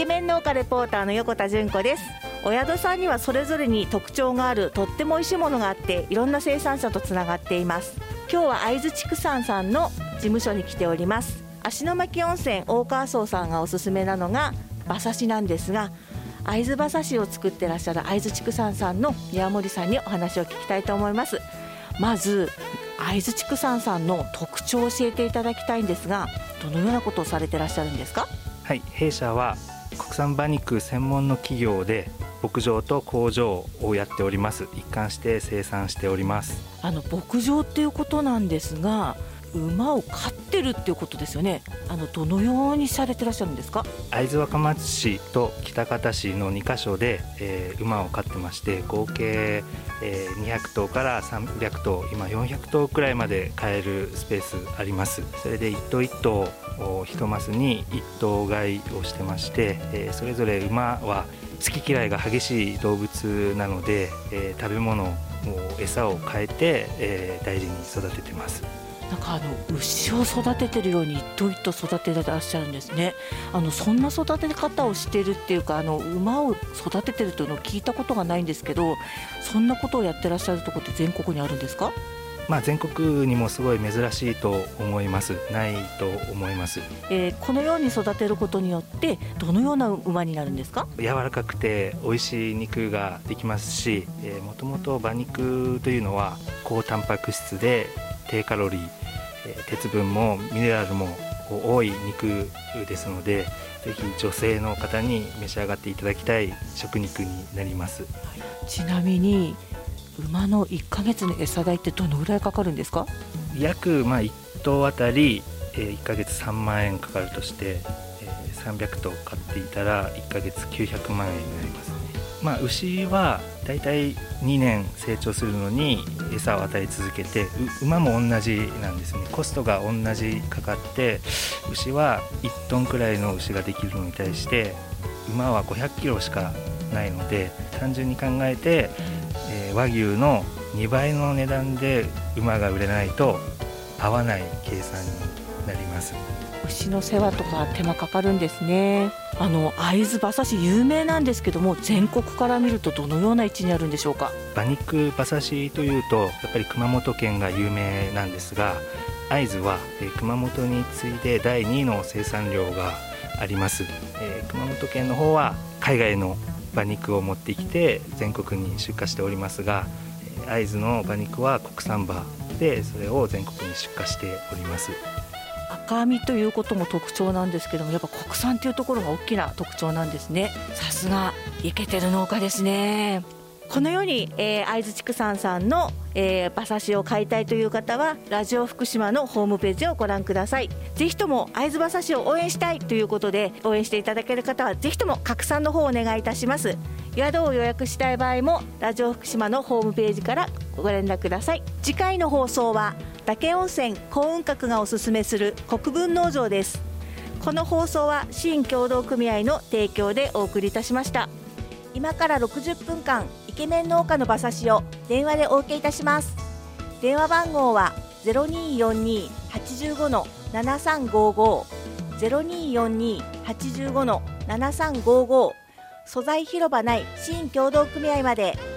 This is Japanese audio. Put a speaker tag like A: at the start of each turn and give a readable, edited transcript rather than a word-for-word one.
A: ケメン農家レポーターの横田純子です。お宿さんにはそれぞれに特徴があるとっても美味しいものがあって、いろんな生産者とつながっています。今日は会津畜産さんの事務所に来ております。芦ノ牧温泉大川荘さんがおすすめなのが馬刺しなんですが、会津馬刺しを作ってらっしゃる会津畜産さんの宮森さんにお話を聞きたいと思います。まず会津畜産さんの特徴を教えていただきたいんですが、どのようなことをされてらっしゃるんですか？
B: はい、弊社は国産馬肉専門の企業で牧場と工場をやっております。一貫して生産しております。
A: 牧場っていうことなんですが、馬を飼ってるっていうことですよね。どのようにされてらっしゃるんですか？
B: 会津若松市と喜多方市の2カ所で、馬を飼ってまして、合計、200頭から300頭、今400頭くらいまで飼えるスペースあります。それで一頭一頭1マスに1頭買いをしてまして、それぞれ馬は好き嫌いが激しい動物なので、食べ物餌を変えて、大事に育ててます。
A: なんか牛を育ててるように一頭一頭育ててらっしゃるんですね。そんな育て方をしてるっていうか、馬を育ててるというのを聞いたことがないんですけど、そんなことをやってらっしゃるところって全国にあるんですか？
B: 全国にもすごい珍しいと思います。ないと思います。
A: このように育てることによってどのような馬になるんですか？
B: 柔らかくて美味しい肉ができますし、もともと馬肉というのは高タンパク質で低カロリー、鉄分もミネラルも多い肉ですので、ぜひ女性の方に召し上がっていただきたい食肉になります。
A: ちなみに馬の1ヶ月の餌代ってどのぐらいかかるんですか？
B: 約1頭あたり1ヶ月3万円かかるとして、300頭買っていたら1ヶ月900万円になりますね。牛はだいたい2年成長するのに餌を与え続けて、馬も同じなんですね。コストが同じかかって、牛は1トンくらいの牛ができるのに対して馬は500キロしかないので、単純に考えて、和牛の2倍の値段で馬が売れないと合わない計算になります。
A: 牛の世話とか手間かかるんですね。会津馬刺し有名なんですけども、全国から見るとどのような位置にあるんでしょうか？
B: 馬肉馬刺しというとやっぱり熊本県が有名なんですが、会津は熊本に次いで第2位の生産量があります。熊本県の方は海外の馬肉を持ってきて全国に出荷しておりますが、会津の馬肉は国産馬で、それを全国に出荷しております。
A: 赤身ということも特徴なんですけども、やっぱ国産というところが大きな特徴なんですね。さすがイケてる農家ですね。このように、会津畜産さんの、馬刺しを買いたいという方はラジオ福島のホームページをご覧ください。ぜひとも会津馬刺しを応援したいということで、応援していただける方はぜひとも拡散の方をお願いいたします。宿を予約したい場合もラジオ福島のホームページからご連絡ください。次回の放送は嶽温泉幸運閣がおすすめする国分農場です。この放送は新協同組合の提供でお送りいたしました。今から60分間イケメン農家の馬刺しを電話でお受けいたします。電話番号は 0242-85-7355 0242-85-7355 素材広場内新協同組合まで。